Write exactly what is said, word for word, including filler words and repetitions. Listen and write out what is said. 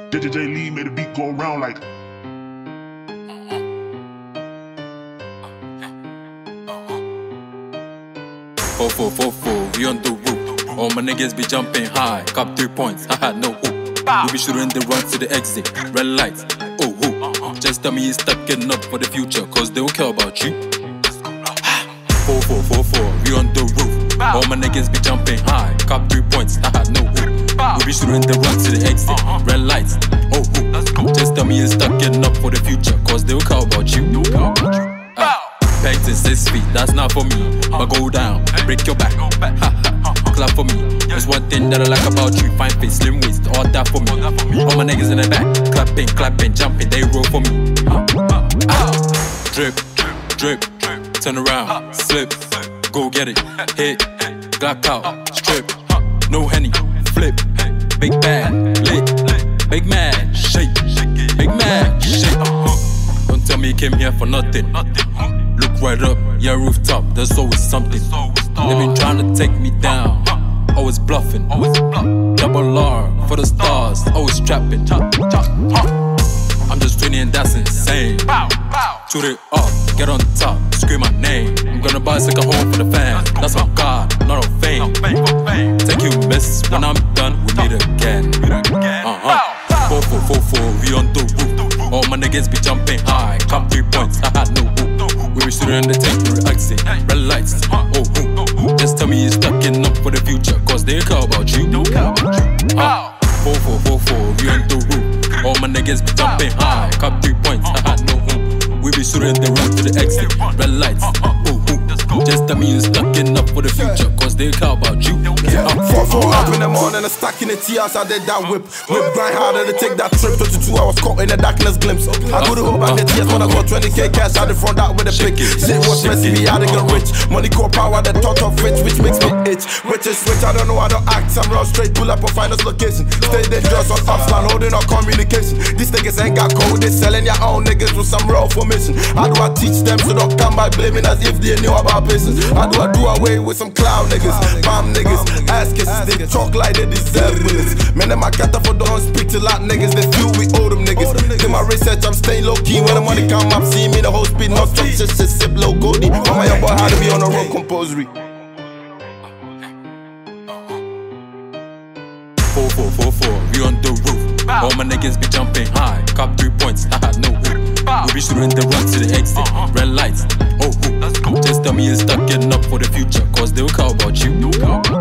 J J J Lee made the beat go around like. Four four four four, we on the roof. All my niggas be jumping high, cop three points, haha, no hoop. We be shooting the run to the exit, red lights, oh hoop. Just tell me you stop getting up for the future, cause they don't care about you. Four four four four, we on the roof. All my niggas be jumping high, cop three points, haha, no hoop. We be shooting the run to the exit, red lights, oh hoop. Just tell me you stop getting up for the future, cause they don't care about you. Pegged in six feet, that's not for me. But go down, break your back, ha ha, clap for me. There's one thing that I like about you, fine face, slim waist, all that for me. All my niggas in the back, clapping, clapping, jumping, they roll for me. Ah. Drip, drip, turn around, slip, go get it, hit, black out, strip, no Henny, flip, big bag, lit, big man, shake, big man, shake. Don't tell me you came here for nothing. Look right up, yeah, rooftop, there's always something. They been trying to take me down, always bluffing. Double R for the stars, always trapping. I'm just twinning and that's insane. Shoot it up, get on top, scream my name. I'm gonna buy a second home for the fans. That's my God, not on fame. Take you miss, when I'm done, we meet again. Uh-huh. Four, four, four, four, we on the roof. All my niggas be jumping high, cop three points, haha, no hoop. We be shooting the tank through the exit, red lights, oh hoop. Just tell me you're stuck in up for the future, cause they care about you. Uh, four, four, four, four, we on the roof. All my niggas be jumping high, cop three points, haha, no hoop. We be shooting the run to the exit, red lights, oh hoop. Just tell me you're stuck in up for the future, cause they care about you. Yeah, four, four up in the morning, I'm stuck in the tea house, I did that whip. Whip grind harder to take that trip. twenty-two hours caught in the darkness glimpse. I go to home back the tears when I got twenty K cash out the front out with a pick. Shit was stressing me out to get rich. Money core power, the thought of rich, which makes me itch. Which is switch, I don't know how to act. I'm round straight, pull up and find us location. Stay dangerous on upstand, holding our communication. These niggas ain't got code, they selling your own niggas with some raw formation. How do I teach them so don't come by blaming as if they knew about business? How do I do away with some clown niggas, bomb niggas, ass kisses, they talk like they deserve bullets. Man, them I got for don't speak to lot niggas, they feel we owe them niggas. Do my research, I'm staying low key. When the money come up, see me the whole speed, no stop, just just sip low goldie. Oh my young boy, how to be on the road composery. Four, four, four, four, we on the roof. All my niggas be jumping high, cop three points, haha, no hoop. We be shooting the run to the exit, red lights, oh hoop. Just tell me you're stuck getting up for the future, cause they will care about you.